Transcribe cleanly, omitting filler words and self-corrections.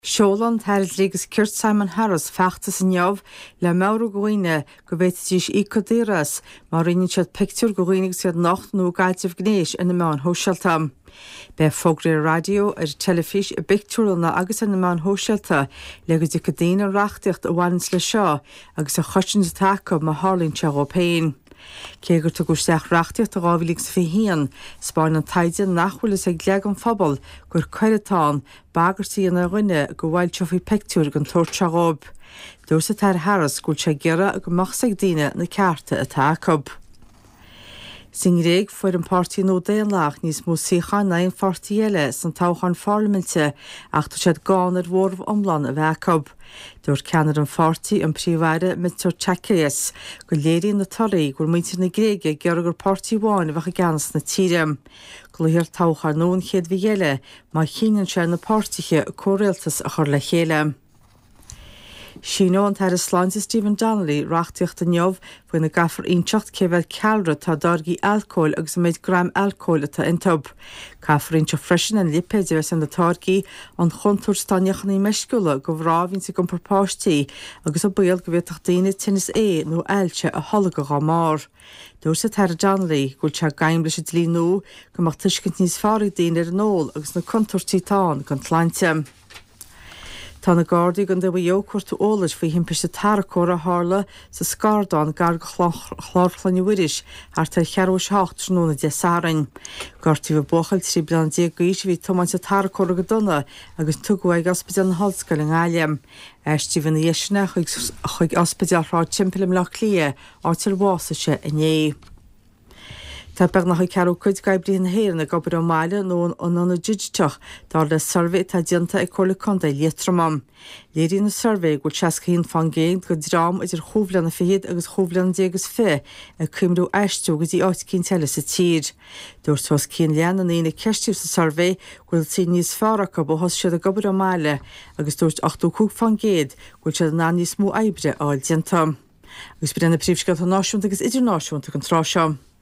Seolan Thairlígus Kirt Simon Harris feachtas in neamh le Mauro Goine go bhfuilteas icodíras mar rinne siad pictiúr go ghoinnig siad nacht nó gaiiltih gnéis ina meán hósealta. Be fógraí radio ar telefís a pictiúrna agus ina meán hósealta legus icodína reachtaíocht a bhains le seo agus a chosin taca má hálinn teagópéin. Cégur tu gúisteach reachtaíocht a gábhíligh sa hían, spáin an taide nachhfuil is ag leag an phobal gur coiretáin bagartí na rinne go bhhail teofaí pictiúr an tóir teagóib. Dús a Tair Harris gúil sé gira a go machsaigh daoine na cearta atá cob. Sin réig fuair an pártaí nó déan lách níos mó síochan na an fortaí eile san táchan parlamente ach tá siad gáin ar mhórmh omlan a bheith cob. Dúirt ceannar an fortaí an príomhhaire Mr. Chakrias go léiríonn na toraí gur muintir na gréige gearr gur pártaí bháin a bheith ganas na tíre. Go léir táchar nó an chéad bhí eile má chianan sé na pártaige córéaltas a chur le chéile. Síno an Tair Sláinte Stephen Donnelly reachtaíocht a neamh faoin na gafar ionteacht céibh cealra tá dargaí alcóil agus méid gram alcóil atá intob. Cafaríonn se freisin an lipéidir bheits an na targaí an chontúir staneachan í meisciúla go bhráhíonn sa go propáistí agus a bual go bhíoach daoine tinnis nó eilte a thulaga gá mar. Dúir sa Tair Donnelly gúil se gaim leis lí nó go mar tuiscint níos fearraigh daoine ar nól agus na contúirtí tán gan tlainte. Tá na Gardaí gan bhfuil dheochúirt ólas faoi himpe sa taracóra hála sa Scardán gar chlárchlanne uiris ar tar chearúis hácht tróna de sárain. Gartaí bh bochail trí blian déagúis bhí tomáin sa taracóra go donna agus tugaid ospidal na hallscoil an gáilem. Eistí bhna dhéisina chuig ospidal rá timpim le clia átar bhása se iné. Tá beag nach cearú chuid gaibríon héirna gobar ó máile nó an anna digiteach dar le survey tá dianta ag chola conda létramam. Léiríonn na survey gúil seacaíonn fan géint go drám idir chomhleanna fiad agus chomhleanna déagus fé a cumrú eistú agus í áit cín teile sa tír. Dúirt tos cín leanna ína ceistíú sa survey gúil tí níos fearracha bo hos siad a gobar ó máile agus dúirt 8 cúg fan géad gúil siad ná níos mó ebre áil dianta. Agus brenn na príomhscoil náisiúnta agus idirnáisiúnta an tráseo.